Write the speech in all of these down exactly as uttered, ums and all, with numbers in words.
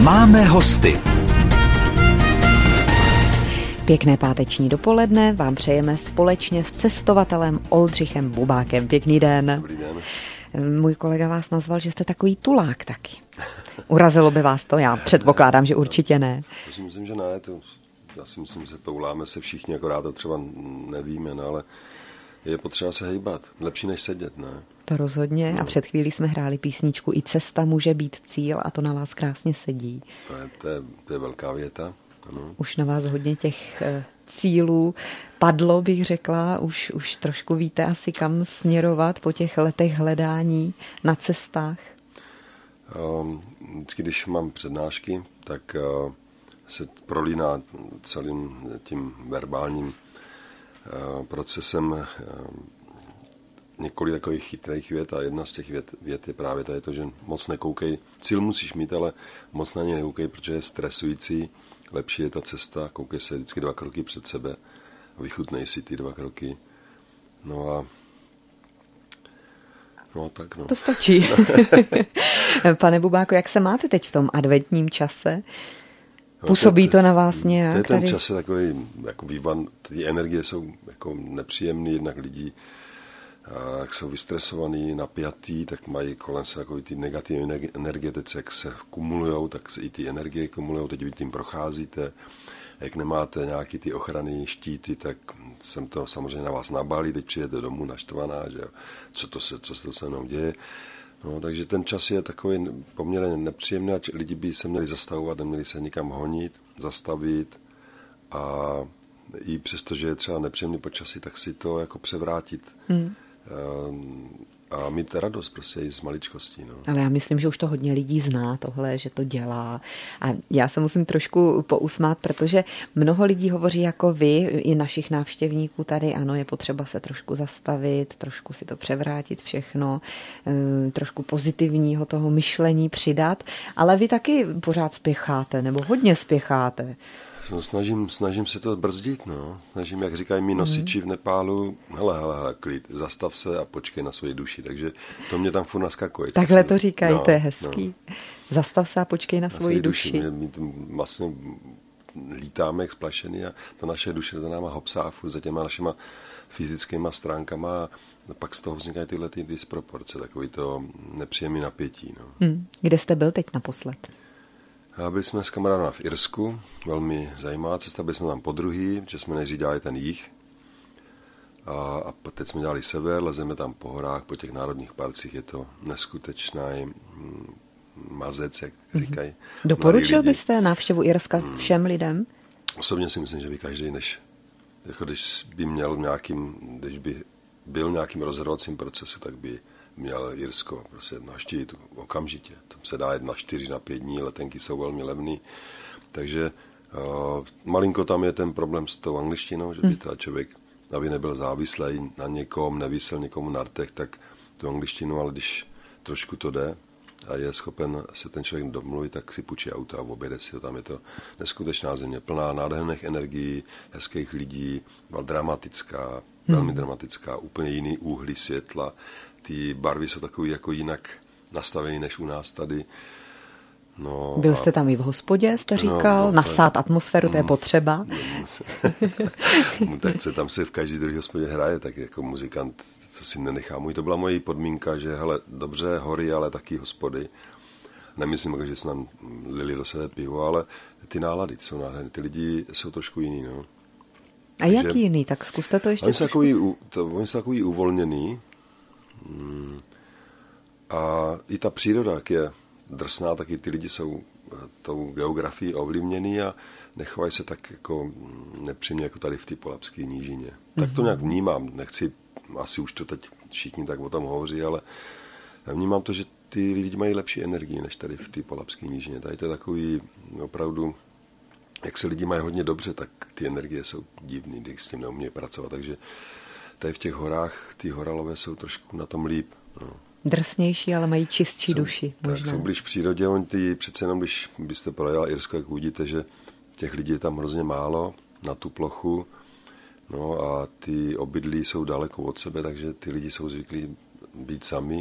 Máme hosty. Pěkné páteční dopoledne vám přejeme společně s cestovatelem Oldřichem Bubákem. Pěkný den. Dobrý den. Můj kolega vás nazval, že jste takový tulák taky. Urazilo by vás to? Já předpokládám, že určitě ne. Já si myslím, že ne. To, já si myslím, že touláme se všichni, akorát to třeba nevíme, no, ale je potřeba se hejbat. Lepší než sedět, ne? To rozhodně. No. A před chvílí jsme hráli písničku I cesta může být cíl a to na vás krásně sedí. To je, to je, to je velká věta. Ano. Už na vás hodně těch e, cílů padlo, bych řekla. Už, už trošku víte asi, kam směrovat po těch letech hledání na cestách. Um, vždycky, když mám přednášky, tak uh, se prolíná celým tím verbálním uh, procesem uh, několik takových chytrých vět a jedna z těch vět, vět je právě tady to, že moc nekoukej. Cíl musíš mít, ale moc na ně nekoukej, protože je stresující. Lepší je ta cesta, koukej se vždycky dva kroky před sebe a vychutnej si ty dva kroky. No a no tak no. To stačí. Pane Bubáku, jak se máte teď v tom adventním čase? Působí to na vás nějak? To je ten tady? čas takový, jako vývan, ty energie jsou jako nepříjemný, jednak lidí, a jak jsou vystresovaný, napjatý, tak mají kolem se jako ty negativní energie, teď jak se kumulujou, tak se i ty energie kumulujou, teď vy tím procházíte. Jak nemáte nějaký ty ochrany štíty, tak jsem to samozřejmě na vás nabalí, teď přijete domů naštvaná, že co to se, co se to se mnou děje. No, takže ten čas je takový poměrně nepříjemný a lidi by se měli zastavovat, neměli se nikam honit, zastavit a i přesto, že je třeba nepříjemný počasí, tak si to jako převrátit. Hmm. A mít radost prostě i z maličkostí. No. Ale já myslím, že už to hodně lidí zná tohle, že to dělá. A já se musím trošku pousmát, protože mnoho lidí hovoří jako vy, i našich návštěvníků tady, ano, je potřeba se trošku zastavit, trošku si to převrátit všechno, trošku pozitivního toho myšlení přidat, ale vy taky pořád spěcháte, nebo hodně spěcháte. No, snažím, snažím se to brzdit, no. Snažím, jak říkají mi nosiči v Nepálu, hele, hele, hele, klid, zastav se a počkej na svoji duši, takže to mě tam furt naskakuje. Takhle to říkají, no, to je hezký. No. Zastav se a počkej na, na svoji duši. duši. My, my vlastně lítáme jak splašený a ta naše duše za náma hopsá furt za těma našima fyzickýma stránkama a pak z toho vznikají tyhle ty disproporce, takový to nepříjemný napětí. No. Hmm. Kde jste byl teď naposled? A byli jsme s kamarádem v Irsku, velmi zajímavá cesta, byli jsme tam po druhý, že jsme nejdřív dělali ten jih a, a teď jsme dělali sever, lezeme tam po horách, po těch národních parcích, je to neskutečný hm, mazec, jak říkají. Mm-hmm. Doporučil byste návštěvu Irska všem lidem? Osobně si myslím, že by každý, než, jako když by měl nějakým, když by byl nějakým rozhodovacím procesu, tak by měl Irsko prostě navštívit okamžitě. Tam se dá jet na čtyři, na pět dní, letenky jsou velmi levný. Takže uh, malinko tam je ten problém s tou angličtinou, že by ta člověk, aby nebyl závislý na někom, nevisel někomu na rtech, tak tu angličtinu, ale když trošku to jde a je schopen se ten člověk domluvit, tak si půjčí auta a objede si to. Tam je to neskutečná země, plná nádherných energií, hezkých lidí, dramatická, hmm. velmi dramatická, úplně jiný úhly světla. Ty barvy jsou takové jako jinak nastavené než u nás tady. No, byl jste tam i v hospodě, jste říkal, no, no, nasát atmosféru, to je potřeba. No, tak se tam se v každý druhý hospodě hraje, tak jako muzikant to si nenechá. Můj to byla moje podmínka, že hele, dobře, hory, ale taky hospody. Nemyslím, že jsme nám lili do sebe pivo, ale ty nálady jsou nádherné, ty lidi jsou trošku jiný. No. A jak Takže, jiný? Tak zkuste to ještě. Oni jsou takový, to, oni jsou takový uvolněný, a i ta příroda, jak je drsná, tak i ty lidi jsou tou geografií ovlivněný a nechovají se tak jako nepříjemně jako tady v té Polabské nížině. Mm-hmm. Tak to nějak vnímám, nechci, asi už to teď všichni tak o tom hovoří, ale vnímám to, že ty lidi mají lepší energii než tady v té Polabské nížině. Tady to je takový opravdu, jak se lidi mají hodně dobře, tak ty energie jsou divný, když s tím neumějí pracovat, takže tady v těch horách, ty horalové jsou trošku na tom líp. No. Drsnější, ale mají čistší jsou, duši. Tak možná. Jsou blíž přírodě, oni ty přece jenom, když byste projela Irsko, jak uvidíte, že těch lidí je tam hrozně málo na tu plochu, no a ty obydlí jsou daleko od sebe, takže ty lidi jsou zvyklí být sami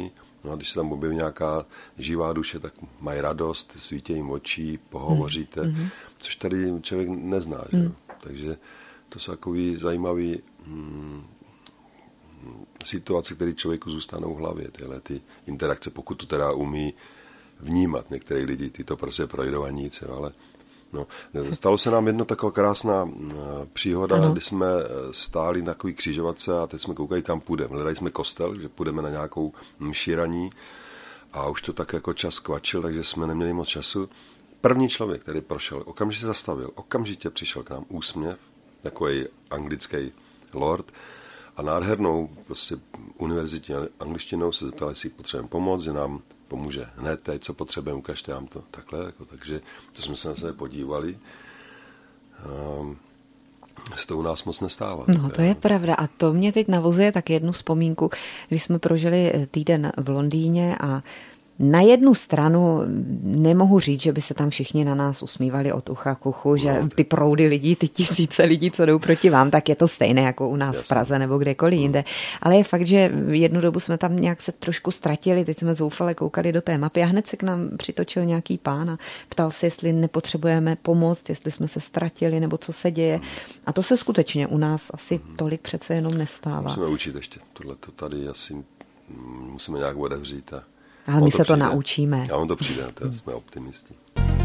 No a když se tam objeví nějaká živá duše, tak mají radost, svítí jim očí, pohovoříte, mm-hmm. což tady člověk nezná. Mm. Že? Takže to jsou takový zajímavý hmm, situace, které člověku zůstanou v hlavě, tyhle ty interakce, pokud to teda umí vnímat. Některé lidi ty to prostě projdou a nic, ale no, stalo se nám jedno taková krásná příhoda, ano. Kdy jsme stáli na takový křižovatce a teď jsme koukali, kam půjdeme. Hledali jsme kostel, že půjdeme na nějakou mši raní a už to tak jako čas kvačil, takže jsme neměli moc času. První člověk, který prošel, okamžitě se zastavil, okamžitě přišel k nám úsměv, takový anglický lord a nádhernou prostě univerzitní angličtinou se zeptal, jestli potřebujeme pomoct, že nám pomůže hned teď, co potřebujeme, ukažte nám to takhle, jako, takže to jsme se na sebe podívali. Um, se to u nás moc nestává. No, to je pravda a to mě teď navozuje tak jednu vzpomínku, když jsme prožili týden v Londýně a na jednu stranu nemohu říct, že by se tam všichni na nás usmívali od ucha k uchu, že no, ty proudy lidí, ty tisíce lidí, co jdou proti vám, tak je to stejné jako u nás Jasně. v Praze nebo kdekoliv jinde. Hmm. Ale je fakt, že jednu dobu jsme tam nějak se trošku ztratili, teď jsme zoufale koukali do té mapy a hned se k nám přitočil nějaký pán a ptal se, jestli nepotřebujeme pomoct, jestli jsme se ztratili nebo co se děje. A to se skutečně u nás asi hmm. tolik přece jenom nestává. Musíme učit ještě. Tohle to tady asi musíme nějak otevřít a ale my to se přijde. to naučíme. A on to přijde, to jsme optimisti.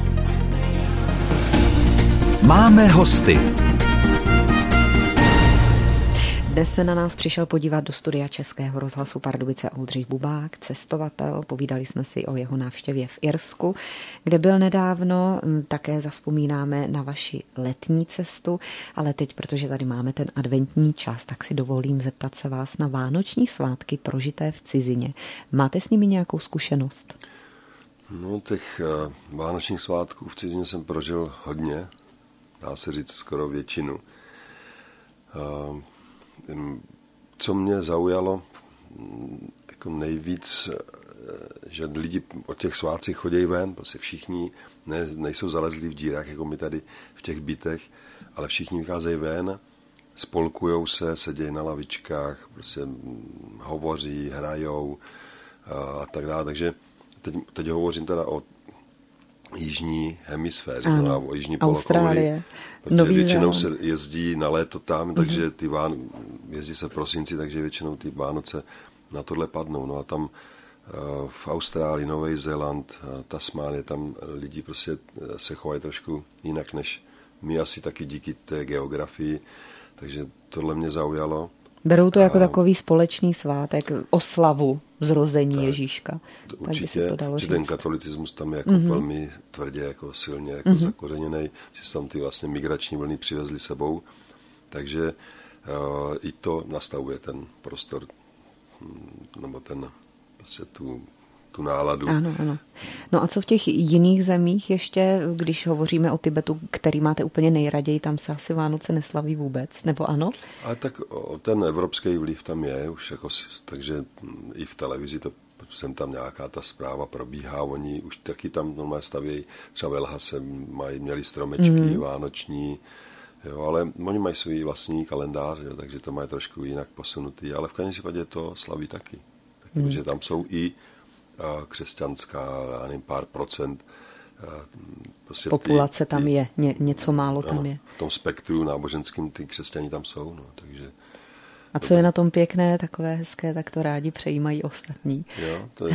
Máme hosty. Dnes se na nás přišel podívat do studia Českého rozhlasu Pardubice Oldřich Bubák, cestovatel. Povídali jsme si o jeho návštěvě v Irsku, kde byl nedávno. Také zavzpomínáme na vaši letní cestu, ale teď, protože tady máme ten adventní čas, tak si dovolím zeptat se vás na vánoční svátky prožité v cizině. Máte s nimi nějakou zkušenost? No, těch uh, vánočních svátků v cizině jsem prožil hodně, dá se říct skoro většinu. Uh, Co mě zaujalo jako nejvíc, že lidi o těch svátcích chodí ven, prostě všichni ne, nejsou zalezlí v dírách, jako my tady v těch bytech, ale všichni vycházejí ven, spolkujou se, sedějí na lavičkách, prostě hovoří, hrajou a, a tak dále. Takže teď, teď hovořím teda o jižní hemisféře, ano, o jižní polokouli. Protože většinou se jezdí na léto tam, takže ty Ván... jezdí se v prosinci, takže většinou ty Vánoce na tohle padnou. No a tam uh, v Austrálii, Nový Zéland, uh, Tasmánie, tam lidi prostě se chovají trošku jinak než my, asi taky díky té geografii, takže tohle mě zaujalo. Berou to a... jako takový společný svátek, oslavu zrození tak, Ježíška. Určitě, tak by to dalo že říct. Ten katolicismus tam je jako mm-hmm. velmi tvrdě, jako silně jako mm-hmm. zakořeněný, že se tam ty vlastně migrační vlny přivezly sebou, takže uh, i to nastavuje ten prostor, nebo ten prostě tu, tu náladu. Ano, ano. No a co v těch jiných zemích ještě, když hovoříme o Tibetu, který máte úplně nejraději, tam se asi Vánoce neslaví vůbec, nebo ano? Ale tak o, ten evropský vliv tam je už, jako, takže i v televizi to sem tam nějaká ta zpráva probíhá, oni už taky tam normálně stavějí, třeba ve Lhase mají, měli stromečky mm. vánoční, jo, ale oni mají svůj vlastní kalendář, jo, takže to mají trošku jinak posunutý, ale v každém případě to slaví taky. taky mm. Protože tam jsou i a, křesťanská, já nevím, pár procent. A, prostě populace tý, tam tý, je, ně, něco málo ano, tam je. V tom spektru náboženským ty křesťani tam jsou, no, takže... A co je na tom pěkné, takové hezké, tak to rádi přejímají ostatní. Jo, to je...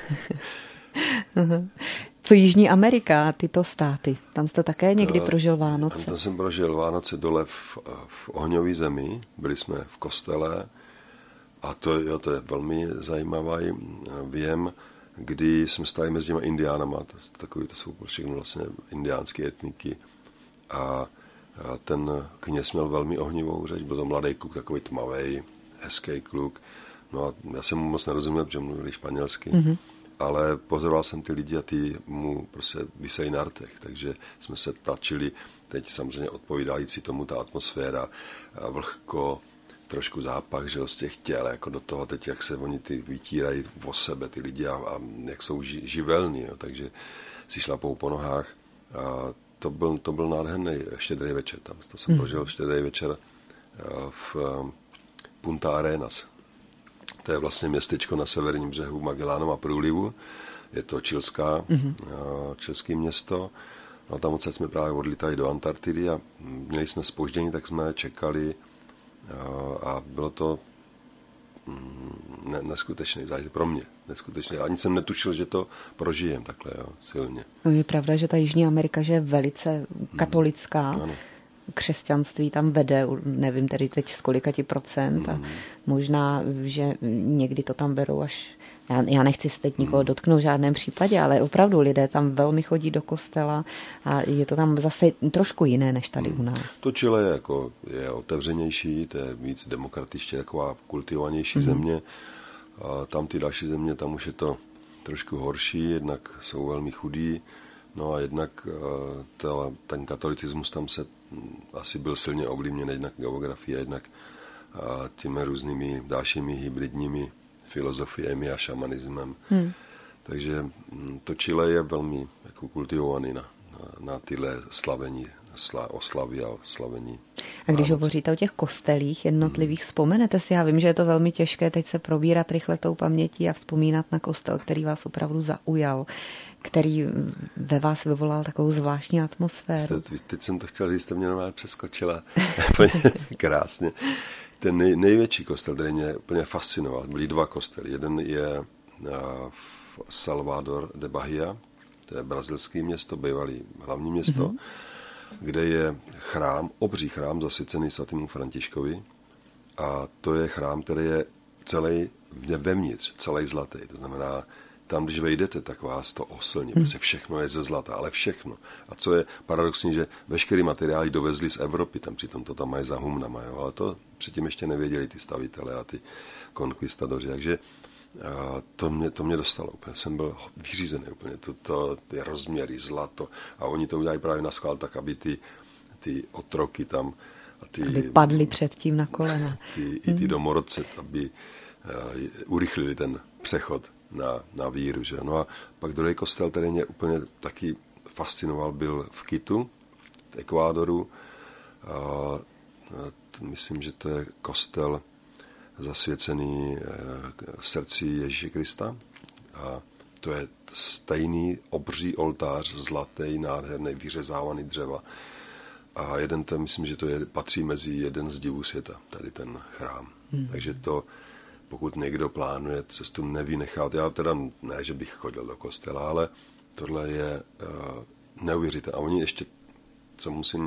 Co Jižní Amerika, tyto státy? Tam jste také někdy to, prožil Vánoce? Tam jsem prožil Vánoce dole v, v ohňové zemi. Byli jsme v kostele a to, jo, to je velmi zajímavý věm, kdy jsme stáli mezi těma indiánama. To, takový, to jsou všechno vlastně indiánské etniky. A, a ten kněz měl velmi ohnivou řeč. Byl to mladý kluk, takový tmavý, hezký kluk. No a já jsem mu moc nerozuměl, protože mluvili španělsky. Mm-hmm. Ale pozoroval jsem ty lidi a ty mu prostě vysejí na rtech, takže jsme se tlačili, teď samozřejmě odpovídající tomu ta atmosféra, vlhko, trošku zápach, že z těch těl, jako do toho teď, jak se oni ty vytírají o sebe, ty lidi a, a jak jsou ži, živelní, jo, takže si šlapou po nohách a to byl, to byl nádherný štědrý večer, tam to jsem prožil štědrý večer v Punta Arenas. To je vlastně městečko na severním břehu Magellánova průlivu. Je to čilská, mm-hmm. čilské město. No tam odsaď jsme právě odlítali do Antarktidy a měli jsme zpoždění, tak jsme čekali a bylo to ne, neskutečný zážitek pro mě. Neskutečný. Ani jsem netušil, že to prožijem takhle jo, silně. No je pravda, že ta Jižní Amerika že je velice katolická. Mm, ano. Křesťanství tam vede, nevím tedy teď z kolikati procent a možná, že někdy to tam berou až, já, já nechci se teď nikoho dotknout v žádném případě, ale opravdu lidé tam velmi chodí do kostela a je to tam zase trošku jiné než tady u nás. To Chile je, jako, je otevřenější, to je víc demokratičtě, taková kultivovanější mm. země. A tam ty další země, tam už je to trošku horší, jednak jsou velmi chudí, no a jednak to, ten katolicismus tam se asi byl silně ovlivněn jednak geografie, jednak těmi různými dalšími hybridními filozofiemi a šamanismem. Hmm. Takže to Chile je velmi jako kultivovaný na, na, na tyhle slavení, sla, oslavy a slavení. A když hovoříte o těch kostelích jednotlivých, hmm. vzpomenete si, já vím, že je to velmi těžké teď se probírat rychle tou pamětí a vzpomínat na kostel, který vás opravdu zaujal, který ve vás vyvolal takovou zvláštní atmosféru. Teď, teď jsem to chtěl, když jste mě normálně přeskočila. Krásně. Ten nej, největší kostel, který mě úplně fascinoval, byly dva kostely. Jeden je uh, Salvador de Bahia, to je brazilské město, bývalý hlavní město, mm-hmm. kde je chrám, obří chrám zasvěcený svatému Františkovi. A to je chrám, který je celý vevnitř, celý zlatý. To znamená, tam, když vejdete, tak vás to oslní. Hmm. Prostě všechno je ze zlata, ale všechno. A co je paradoxní, že veškerý materiály dovezli z Evropy, tam přitom to tam mají za humnama, jo? Ale to předtím ještě nevěděli ty stavitelé a ty konkvistadoři. Takže to mě, to mě dostalo úplně. Jsem byl vyřízený úplně. To, to, ty rozměry, zlato. A oni to udělají právě na schvál tak, aby ty, ty otroky tam a ty, aby padli předtím na kolena. Ty, hmm. I ty domorodce, aby uh, urychlili ten přechod na, na víru. Že? No a pak druhý kostel, který mě úplně taky fascinoval, byl v Kitu, v Ekvádoru. A, a myslím, že to je kostel zasvěcený srdci Ježíše Krista. A to je stejný obří oltář, zlatý, nádherný, vyřezávaný dřeva. A jeden ten, myslím, že to je, patří mezi jeden z divů světa, tady ten chrám. Hmm. Takže to, pokud někdo plánuje cestu nevynechat, já teda ne, že bych chodil do kostela, ale tohle je uh, neuvěřitelné. A oni ještě, co musím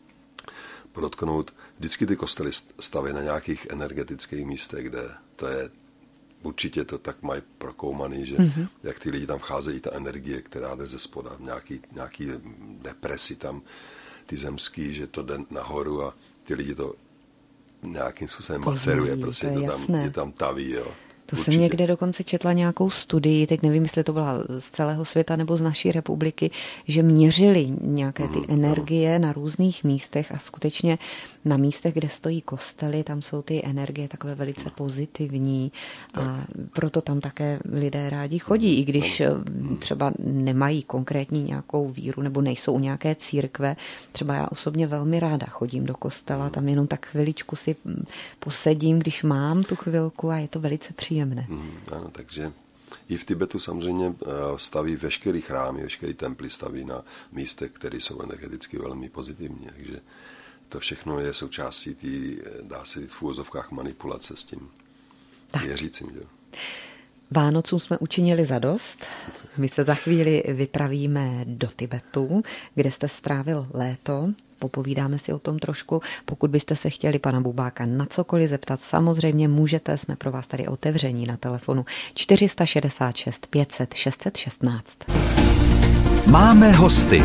podotknout, vždycky ty kostely staví na nějakých energetických místech, kde to je, určitě to tak mají prokoumaný, že mm-hmm. jak ty lidi tam vcházejí, ta energie, která jde ze spoda, nějaký, nějaký depresi tam, ty zemský, že to jde nahoru a ty lidi to nějakým způsobem maceruje, prostě to, to tam, je tam taví, jo. To určitě. Jsem někde dokonce četla nějakou studii, teď nevím, jestli to byla z celého světa nebo z naší republiky, že měřili nějaké ty mm, energie no. na různých místech a skutečně na místech, kde stojí kostely, tam jsou ty energie takové velice pozitivní tak. a proto tam také lidé rádi chodí, i když mm. třeba nemají konkrétní nějakou víru nebo nejsou u nějaké církve. Třeba já osobně velmi ráda chodím do kostela, tam jenom tak chviličku si posedím, když mám tu chvilku a je to velice příjemné. Mm, ano, takže i v Tibetu samozřejmě staví veškerý chrámy, veškerý temply staví na místech, které jsou energeticky velmi pozitivní. Takže to všechno je součástí tý, dá se říct v úvozovkách manipulace s tím věřícím. Že? Vánocům jsme učinili zadost. My se za chvíli vypravíme do Tibetu, kde jste strávil léto. Popovídáme si o tom trošku. Pokud byste se chtěli pana Bubáka na cokoliv zeptat, samozřejmě můžete, jsme pro vás tady otevření na telefonu čtyři šest šest pět set šest set šestnáct. Máme hosty.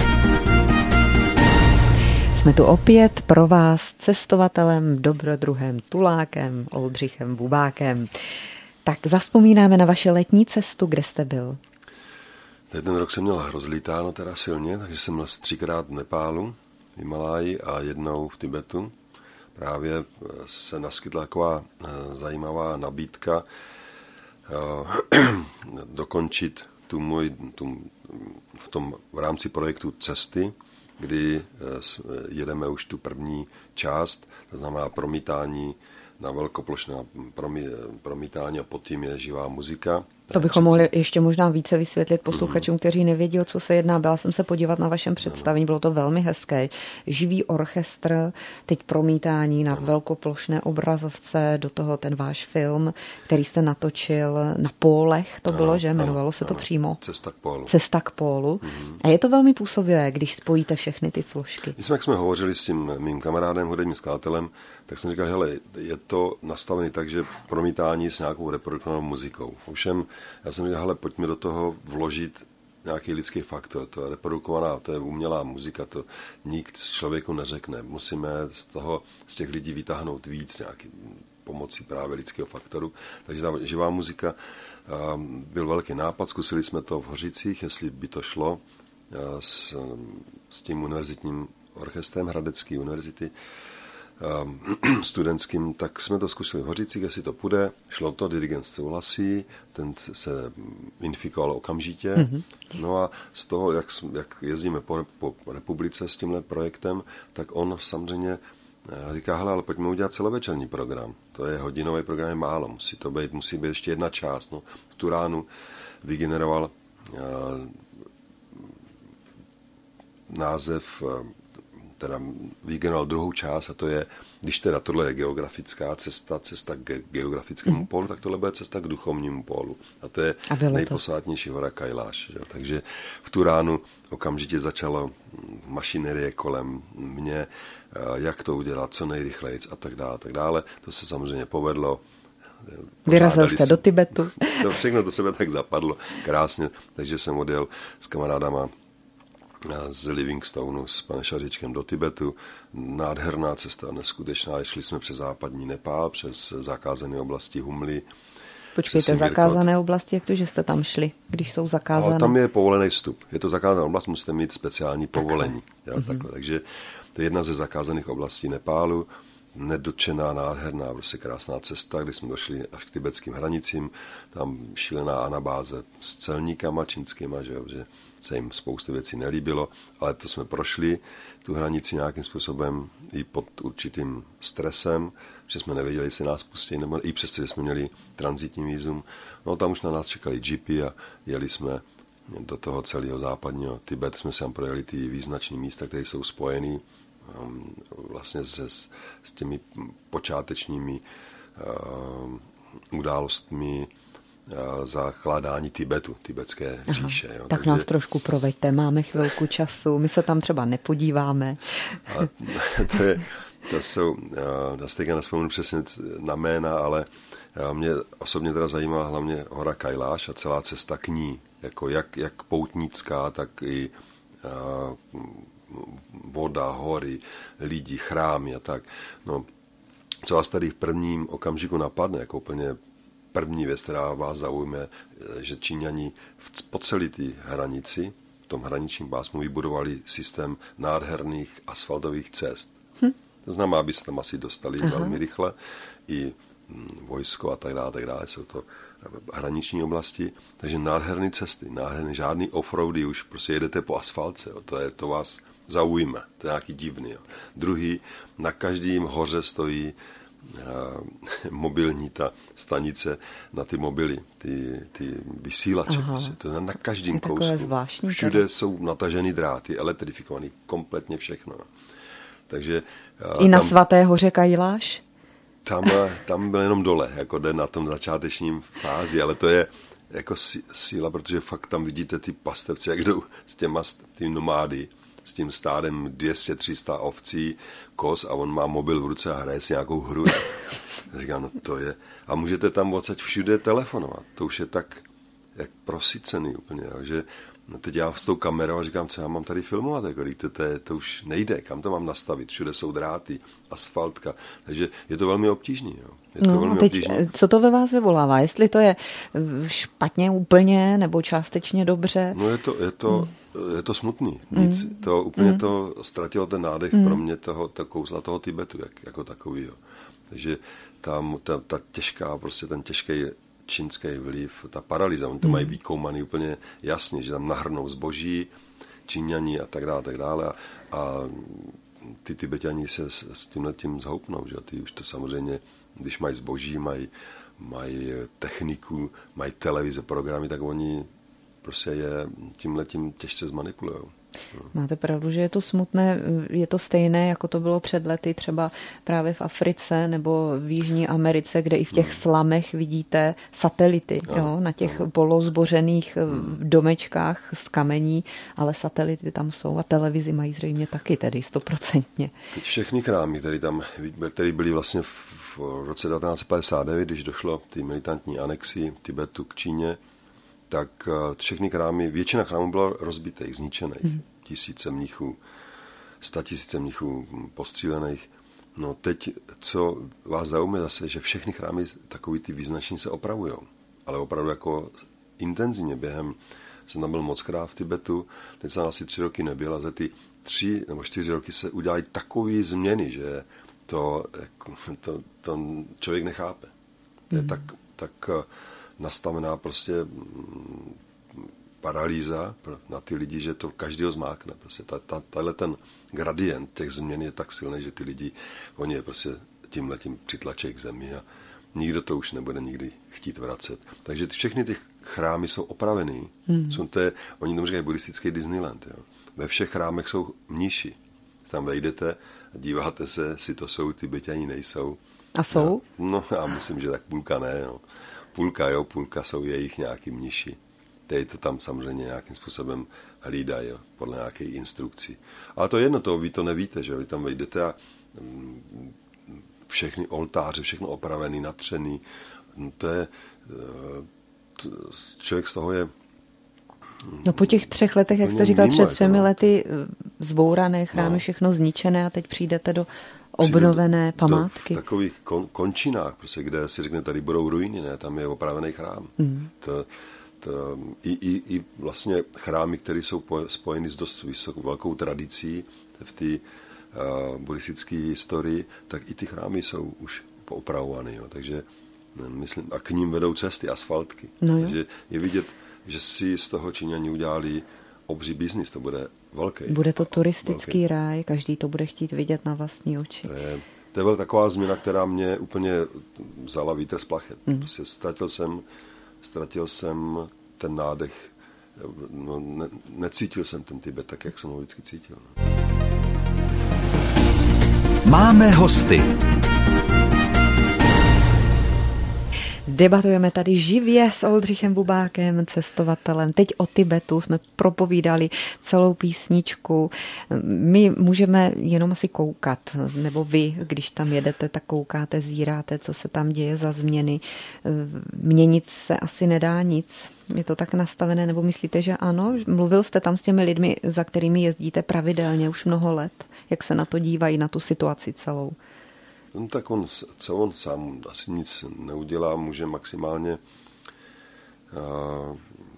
Jsme tu opět pro vás cestovatelem, dobrodruhem, tulákem, Oldřichem Bubákem. Tak zavzpomínáme na vaše letní cestu, kde jste byl. Ten rok jsem měl rozlítáno teda silně, takže jsem byl třikrát v Nepálu, v Himaláji a jednou v Tibetu. Právě se naskytla taková zajímavá nabídka dokončit tu můj, tu, v, tom, v rámci projektu Cesty, kdy jedeme už tu první část, to znamená promítání na velkoplošné promítání a pod tím je živá muzika. To bychom mohli ještě možná více vysvětlit posluchačům, kteří nevědí, o co se jedná. Byla jsem se podívat na vašem představení, bylo to velmi hezké. Živý orchestr, teď promítání na velkoplošné obrazovce, do toho ten váš film, který jste natočil na pólech, to bylo, ano, že? Jmenovalo ano, se to ano. přímo? Cesta k pólu. Cesta k pólu. Mm-hmm. A je to velmi působivé, když spojíte všechny ty složky. My jsme, jak jsme hovořili s tím mým kamarádem, hudebním skladatelem, tak jsem říkal, hele, je to nastavené tak, že promítání s nějakou reprodukovanou muzikou. Ovšem, já jsem říkal, hele, pojďme do toho vložit nějaký lidský faktor. To je reprodukovaná, to je umělá muzika, to nikdo člověku neřekne. Musíme z toho, z těch lidí vytáhnout víc nějaký pomocí právě lidského faktoru. Takže ta živá muzika byl velký nápad, zkusili jsme to v Hořicích, jestli by to šlo s, s tím univerzitním orchestrem Hradecké univerzity, studentským, tak jsme to zkusili v Hořicích, jestli to půjde. Šlo to, dirigent souhlasí, ten se infikoval okamžitě. Mm-hmm. No a z toho, jak, jak jezdíme po, po republice s tímhle projektem, tak on samozřejmě říká, hele, ale pojďme udělat celovečerní program. To je hodinový program, je málo. Musí to být, musí být ještě jedna část. No, v tu ránu vygeneroval uh, název uh, teda vygeneroval druhou část a to je, když teda tohle je geografická cesta, cesta k geografickému mm. pólu, tak tohle bude cesta k duchovnímu pólu. A to je nejposvátnější hora Kailáš. Že? Takže v tu ránu okamžitě začalo mašinerie kolem mě, jak to udělat co nejrychleji a tak dále, tak dále. To se samozřejmě povedlo. Vyrazil jste do Tibetu. To všechno to sebe tak zapadlo krásně, takže jsem odjel s kamarádama z Livingstonu s panem Šaříčkem do Tibetu. Nádherná cesta, neskutečná. Šli jsme přes západní Nepál, přes zakázané oblasti Humli. Počkejte, zakázané oblasti, jak to, že jste tam šli, když jsou zakázané? Ale tam je povolený vstup. Je to zakázaná oblast, musíte mít speciální povolení. Jo, mm-hmm. takhle. Takže to je jedna ze zakázaných oblastí Nepálu. Nedotčená, nádherná, prostě krásná cesta, kdy jsme došli až k tibetským hranicím. Tam šílená anabáze s celníkama čínskýma, že, že se jim spoustu věcí nelíbilo, ale to jsme prošli tu hranici nějakým způsobem i pod určitým stresem, že jsme nevěděli, jestli nás pustí, nebo i přesto, že jsme měli tranzitní vízum. No tam už na nás čekali jeepy a jeli jsme do toho celého západního Tibet, jsme se tam projeli ty význačné místa, které jsou spojený vlastně se, s těmi počátečními uh, událostmi uh, zakládání Tibetu, tibetské říše. Jo. Tak Takže nás trošku proveďte, máme chvilku času, my se tam třeba nepodíváme. A to, je, to jsou, uh, já si teďka nespomenu přesně na jména, ale uh, mě osobně teda zajímala hlavně hora Kailáš a celá cesta k ní, jako jak, jak poutnická, tak i uh, voda, hory, lidi, chrámy a tak. No, co vás tady v prvním okamžiku napadne, jako úplně první věc, která vás zaujme, že Číňani po celé té hranici, v tom hraničním pásmu vybudovali systém nádherných asfaltových cest. Hm. To znamená, aby se tam asi dostali Aha. velmi rychle, i vojsko a tak dále, tak dále, jsou to hraniční oblasti, takže nádherné cesty, nádherné, žádný offroady, už prostě jedete po asfaltce, jo. To, je, to vás zaujme, to je nějaký divný. Jo. Druhý, na každém hoře stojí uh, mobilní ta stanice na ty mobily, ty, ty vysílače, prostě, to je na každém kousku. Zvláštní, všude tady. Jsou natažený dráty, elektrifikovaný, kompletně všechno. Takže, uh, I na tam, svaté hoře Kailáš? Tam, tam byl jenom dole, jako jde na tom začátečním fázi, ale to je jako síla, protože fakt tam vidíte ty pastevci, jak jdou s těma ty nomády, s tím stádem dvě stě tři sta ovcí, kos a on má mobil v ruce a hraje si nějakou hru. Říkám, no to je. A můžete tam odsaď všude telefonovat. To už je tak jak prosycený úplně, jo, že no teď já s tou kamerou a říkám, co já mám tady filmovat, jako, to, to, to už nejde, kam to mám nastavit, všude jsou dráty, asfaltka, takže je to velmi obtížný. Jo. Je to no, velmi teď, obtížný. Co to ve vás vyvolává? Jestli to je špatně úplně, nebo částečně dobře? No je to, je to, mm. je to smutný. Nic, mm. to úplně mm. to ztratilo ten nádech mm. pro mě toho, to kouzla toho Tibetu, jak, jako takovýho. Takže tam ta, ta těžká, prostě ten těžký čínský vliv, ta paralýza, oni to mají vykoumaný úplně jasně, že tam nahrnou zboží, Číňani a tak dále, tak dále a, a ty Tibetani se s, s tímhletím zhoupnou, že ty už to samozřejmě když mají zboží, mají, mají techniku, mají televize, programy, tak oni prostě je tímhletím těžce zmanipulujou. Máte pravdu, že je to smutné, je to stejné, jako to bylo před lety třeba právě v Africe nebo v Jižní Americe, kde i v těch hmm. slamech vidíte satelity, no, jo, na těch no. polozbořených hmm. domečkách z kamení, ale satelity tam jsou a televizi mají zřejmě taky, tedy stoprocentně. Teď všechny chrámy, které tam, které byly vlastně v roce devatenáct padesát devět, když došlo k té militantní anexi Tibetu k Číně, tak všechny chrámy, většina chrámů byla rozbitých, zničených. Mm. Tisíce mnichů, sta tisíce mnichů postřílených. No teď, co vás zaujme zase, že všechny chrámy takový ty význační se opravujou. Ale opravdu jako intenzivně během, jsem tam byl mockrát v Tibetu, teď jsem asi tři roky nebyl a za ty tři nebo čtyři roky se udělají takové změny, že to, to, to člověk nechápe. To je mm. tak, tak nastavená prostě paralýza na ty lidi, že to každýho zmákne. Prostě ta, ta, tahle ten gradient těch změn je tak silný, že ty lidi, oni je prostě tímhletím přitlačí k zemi a nikdo to už nebude nikdy chtít vracet. Takže všechny ty chrámy jsou opravený. Hmm. Jsou to, oni tomu říkají buddhistický Disneyland. Jo. Ve všech chrámech jsou mniši. Tam vejdete a díváte se, jestli to jsou, Tibeťani nejsou. A jsou? No, no já myslím, že tak půlka ne. No. Půlka, jo, půlka jsou jejich nějaký mniši. Teď to tam samozřejmě nějakým způsobem hlídají, jo, podle nějaké instrukcí. Ale to je jedno, to vy to nevíte, že vy tam vejdete a všechny oltáře, všechno opravený, natřený. No to je, to, člověk z toho je... No po těch třech letech, jak jste říkal, před třemi no. lety zbourané chrámy, no. všechno zničené a teď přijdete do obnovené památky. Do, v takových kon, končinách, prostě, kde si řekne, tady budou ruiny, ne, tam je opravený chrám. Mm. To, to, i, i, I vlastně chrámy, které jsou spojeny s dost vysokou, velkou tradicí v té uh, buddhistické historii, tak i ty chrámy jsou už poopravované. Takže myslím, a k ním vedou cesty, asfaltky. No takže je vidět, že si z toho Číňani udělali obří biznis, to bude velký. Bude to turistický velký ráj, každý to bude chtít vidět na vlastní oči. To je, to je taková změna, která mě úplně vzala vítr z plachet. Mm. Prostě ztratil jsem, ztratil jsem ten nádech, no, ne, necítil jsem ten Tibet tak, jak jsem ho vždycky cítil. No. Máme hosty. Debatujeme tady živě s Oldřichem Bubákem, cestovatelem. Teď o Tibetu jsme propovídali celou písničku. My můžeme jenom asi koukat, nebo vy, když tam jedete, tak koukáte, zíráte, co se tam děje za změny. Měnit se asi nedá nic. Je to tak nastavené, nebo myslíte, že ano? Mluvil jste tam s těmi lidmi, za kterými jezdíte pravidelně už mnoho let. Jak se na to dívají, na tu situaci celou? No, tak on, co on sám asi nic neudělá, může maximálně uh,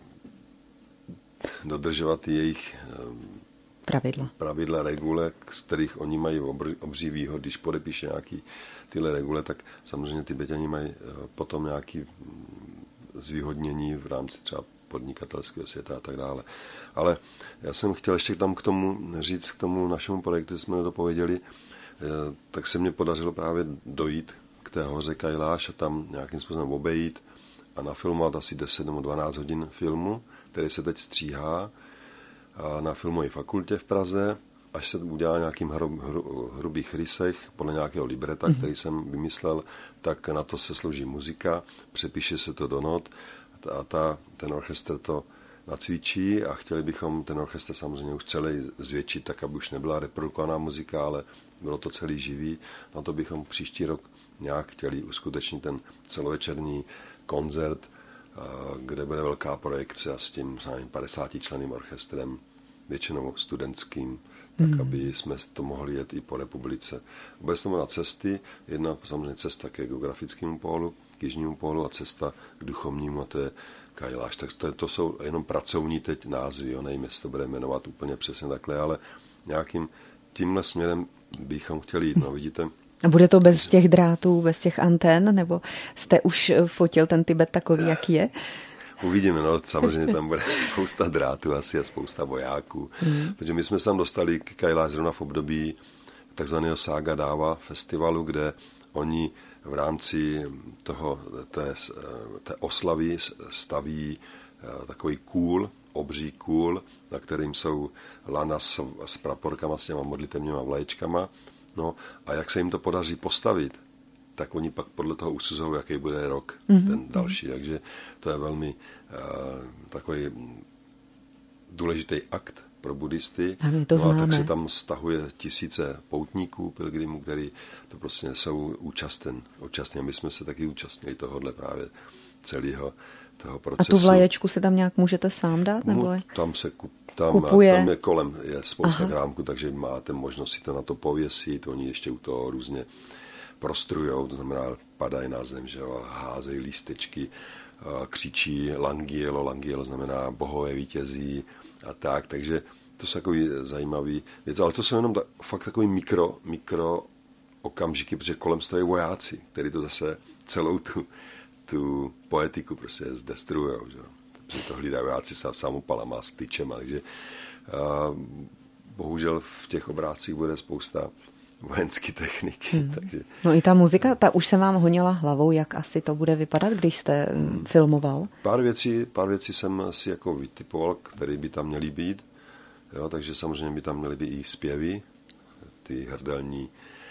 dodržovat jejich uh, pravidla. pravidla, regule, z kterých oni mají obří, obří výhod. Když podepíše nějaký tyhle regule, tak samozřejmě Tibetani mají uh, potom nějaké zvýhodnění v rámci třeba podnikatelského světa a tak dále. Ale já jsem chtěl ještě tam k tomu říct, k tomu našemu projektu, jsme to pověděli, tak se mně podařilo právě dojít k té hoře Kailáš a tam nějakým způsobem obejít a nafilmovat asi deset nebo dvanáct hodin filmu, který se teď stříhá na filmové fakultě v Praze, až se udělá nějakým hru, hru, hrubých rysech podle nějakého libreta, mm-hmm. který jsem vymyslel, tak na to se složí muzika, přepíše se to do not a ta, ten orchestr to nacvičí a chtěli bychom ten orchestr samozřejmě už celý zvětšit, tak aby už nebyla reprodukovaná muzika, ale bylo to celý živý. Na to bychom příští rok nějak chtěli uskutečnit ten celovečerní koncert, kde bude velká projekce a s tím padesátičlenným orchestrem, většinou studentským, tak mm. aby jsme to mohli jet i po republice. Bude to na cesty, jedna samozřejmě cesta ke geografickému pólu, k jižnímu pólu a cesta k duchovnímu, a to je Kailáš. Tak to, to jsou jenom pracovní teď názvy, jo, nevím, jestli to bude jmenovat úplně přesně takhle, ale nějakým tímhle směrem bychom chtěli jít, no vidíte. A bude to bez těch drátů, bez těch antén, nebo jste už fotil ten Tibet takový, jaký je? Uvidíme, no samozřejmě tam bude spousta drátů asi a spousta vojáků, mm. protože my jsme se tam dostali k Kailáš zrovna v období takzvaného Saga Dava festivalu, kde oni v rámci toho, té, té oslavy staví takový kůl, obří kůl, na kterým jsou lana s, s praporkama, s těma modlitevníma vlaječkama. No a jak se jim to podaří postavit, tak oni pak podle toho usuzují, jaký bude rok, mm-hmm. ten další. Takže to je velmi uh, takový důležitý akt pro buddhisty. Ano, to no a známe. tak se tam stahuje tisíce poutníků, pilgrimů, který to prostě jsou účasten. účastní. My jsme se taky účastnili tohohle právě celého toho procesu. A tu vlaječku si tam nějak můžete sám dát? Nebo no, tam se kup, tam, kupuje? Tam je kolem je spousta Aha. krámků, takže máte možnost si to na to pověsit. Oni ještě u toho různě prostrujou, to znamená padají na zem, že jo, házejí lístečky, křičí Langielo, Langielo znamená bohové vítězí a tak, takže to jsou takový zajímavý věc, ale to jsou jenom ta, fakt takový mikro, mikro okamžiky, protože kolem stojí vojáci, kteří to zase celou tu, tu poetiku prostě zdestruujou, že jo. Protože to hlídají vojáci s samopalama, s tyčema, takže uh, bohužel v těch obrázcích bude spousta vojenské techniky. Hmm. Takže... No i ta muzika, ta už se vám honila hlavou, jak asi to bude vypadat, když jste hmm. filmoval? Pár věcí, pár věcí jsem si jako vytipoval, které by tam měly být. Jo, takže samozřejmě by tam měly být i zpěvy, ty hrdelní,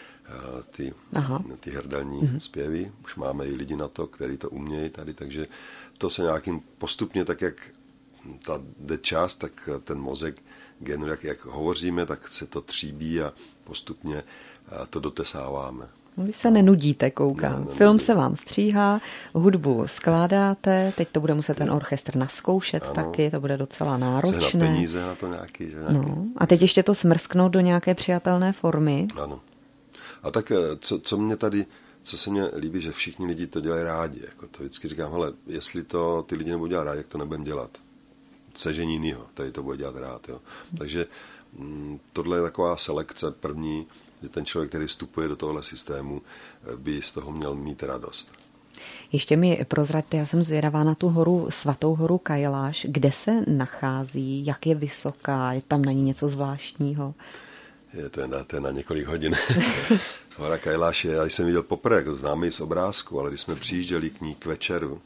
ty, ty hrdelní hmm. zpěvy. Už máme i lidi na to, kteří to umějí tady, takže to se nějakým postupně, tak jak ta jde čas, tak ten mozek genu, jak, jak hovoříme, tak se to tříbí a postupně to dotesáváme. Vy se nenudíte, koukám. Ne, Film se vám stříhá, hudbu skládáte, teď to bude muset ten orchestr naskoušet ano. taky, to bude docela náročné. Sehnat peníze na to nějaký, že nějaký. No. A teď ještě to smrsknout do nějaké přijatelné formy. Ano. A tak co, co mě tady, co se mně líbí, že všichni lidi to dělají rádi. Jako to vždycky říkám, hele, jestli to ty lidi nebudou dělat rádi, jak to nebudeme dělat. Sežení jinýho, tady to bude dělat rád. Jo. Takže m, tohle je taková selekce první, že ten člověk, který vstupuje do tohohle systému, by z toho měl mít radost. Ještě mi prozraďte, já jsem zvědavá na tu horu, svatou horu Kailáš, kde se nachází, jak je vysoká, je tam na ní něco zvláštního? Je to, na, to je na několik hodin. Hora Kailáš je, já jsem viděl poprvé, jako známý z obrázku, ale když jsme přijížděli k ní k večeru,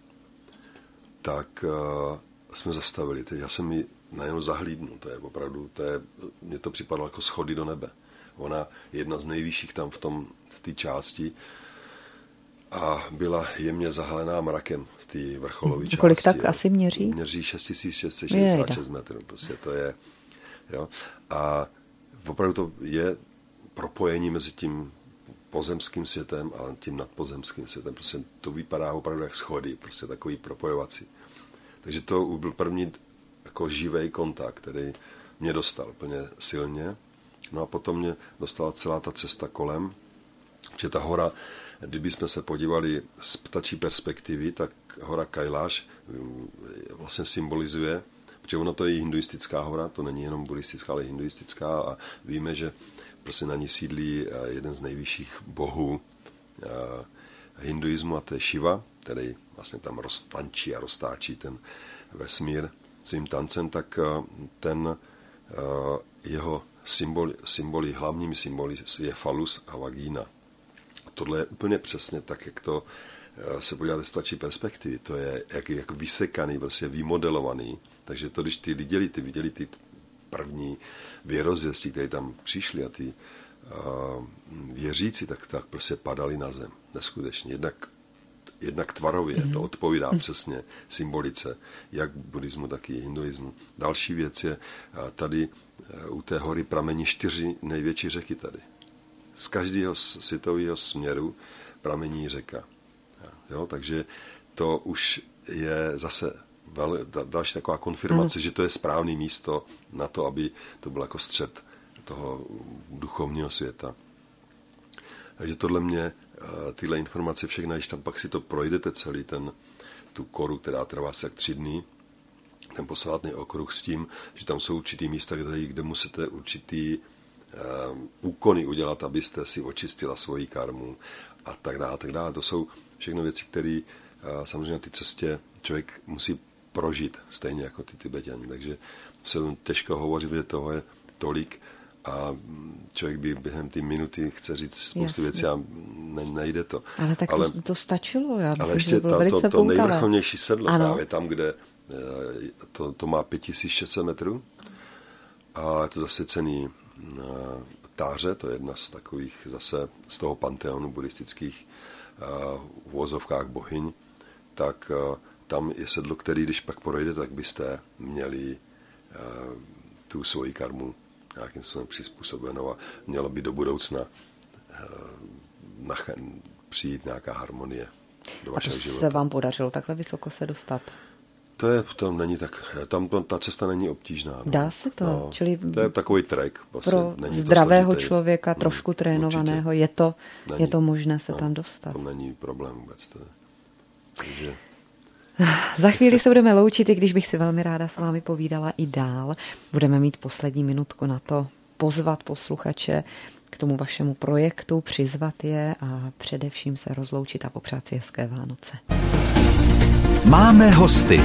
tak uh, jsme zastavili. Teď já jsem ji najednou zahlídnul. To je opravdu, to je, mně to připadalo jako schody do nebe. Ona je jedna z nejvyšších tam v tom, v té části a byla jemně zahalená mrakem v té vrcholové části. Kolik tak jo. asi měří? Měří šest tisíc šest set šedesát šest metrů. Prostě to je, jo. A opravdu to je propojení mezi tím pozemským světem a tím nadpozemským světem. Prostě to vypadá opravdu jak schody, prostě takový propojovací. Takže to byl první jako živý kontakt, který mě dostal úplně silně. No a potom mě dostala celá ta cesta kolem, že ta hora, kdyby jsme se podívali z ptačí perspektivy, tak hora Kailáš vlastně symbolizuje, protože ono to je hinduistická hora, to není jenom buddhistická, ale hinduistická a víme, že prostě na ní sídlí jeden z nejvyšších bohů hinduismu a to je Shiva, který vlastně tam roztančí a roztáčí ten vesmír svým tancem, tak ten jeho symbol, symboly, hlavními symboly je falus a vagína. A tohle je úplně přesně tak, jak to se podíváte z tlačí perspektivy. To je jak, jak vysekaný, prostě vymodelovaný. Takže to, když ty viděli, ty viděli ty první věrozvěsti, kteří tam přišli a ty uh, věřící, tak, tak prostě padali na zem. Neskutečně. Jednak, jednak tvarově, mm-hmm. to odpovídá mm-hmm. přesně symbolice, jak buddhismu, tak i hinduismu. Další věc je, tady u té hory pramení čtyři největší řeky tady. Z každého světového směru pramení řeka. Jo, takže to už je zase vel, další taková konfirmace, mm. že to je správné místo na to, aby to byl jako střed toho duchovního světa. Takže tohle mě, tyhle informace všechny, když tam pak si to projdete celý ten, tu koru, která trvá se jak tři dny, ten posvátný okruh s tím, že tam jsou určitý místa, kde, kde musíte určitý uh, úkony udělat, abyste si očistila svoji karmu a tak dále, tak dále. To jsou všechno věci, které uh, samozřejmě na té cestě člověk musí prožít, stejně jako ty Tibetani. Takže se těžko hovoří, že toho je tolik, a člověk by během té minuty chce říct spoustu věcí a ne, nejde to. Ale tak ale, to, to stačilo, já myslím, ale ještě že bylo ta, velice to, to nejvrcholnější sedlo, ano. právě tam, kde to, to má pět tisíc šest set metrů a je to zasvěcený Táře, to je jedna z takových zase z toho panteonu buddhistických v uvozovkách bohyň, tak tam je sedlo, který když pak projde, tak byste měli tu svoji karmu nějakým způsobem přizpůsobenou a mělo by do budoucna přijít nějaká harmonie do vašeho života. A to se vám podařilo takhle vysoko se dostat? To je, to není tak, tam to, ta cesta není obtížná. No. Dá se to? No, Čili to je takový trek. Vlastně pro není zdravého složitý. člověka, trošku hmm, trénovaného, je to, je to možné se no, tam dostat. To není problém vůbec. To je. Takže... Za chvíli se budeme loučit, i když bych si velmi ráda s vámi povídala i dál. Budeme mít poslední minutku na to pozvat posluchače k tomu vašemu projektu, přizvat je a především se rozloučit a popřát si hezké Vánoce. Máme hosty.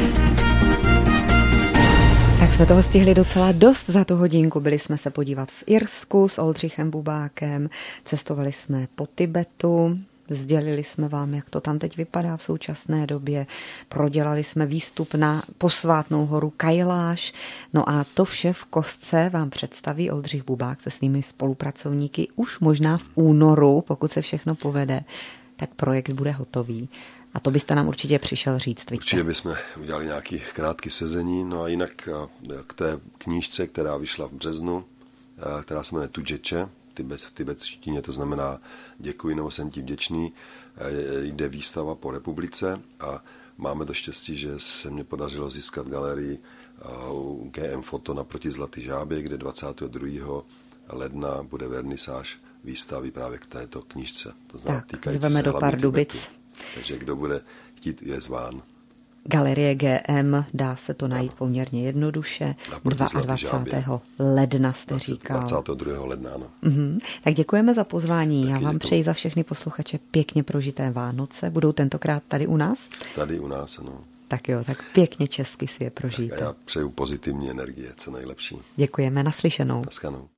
Tak jsme toho stihli docela dost za tu hodinku. Byli jsme se podívat v Irsku s Oldřichem Bubákem, cestovali jsme po Tibetu, sdělili jsme vám, jak to tam teď vypadá v současné době, prodělali jsme výstup na posvátnou horu Kailáš. No a to vše v kostce vám představí Oldřich Bubák se svými spolupracovníky už možná v únoru, pokud se všechno povede, tak projekt bude hotový. A to byste nám určitě přišel říct. Víte? Určitě bychom udělali nějaký krátký sezení, no a jinak k té knížce, která vyšla v březnu, která se jmenuje Tudžeče, Tibet, v tibetštině to znamená děkuji nebo jsem ti vděčný, jde výstava po republice a máme to štěstí, že se mně podařilo získat galerii G M Foto naproti Zlatý žábě, kde dvacátého druhého ledna bude vernisáž výstavy právě k této knížce. To znamená, tak, zveme do Pardubic. Takže kdo bude chtít, je zván. Galerie G M, dá se to najít poměrně jednoduše. dvacátého ledna jste říkal. dvacátého druhého ledna, ano. Mm-hmm. Tak děkujeme za pozvání. Taky Já vám děkuji. přeji za všechny posluchače pěkně prožité Vánoce. Budou tentokrát tady u nás? Tady u nás, ano. Tak jo, tak pěkně česky si je prožijte. Tak a já přeju pozitivní energie, co nejlepší. Děkujeme, naslyšenou. Naschledanou.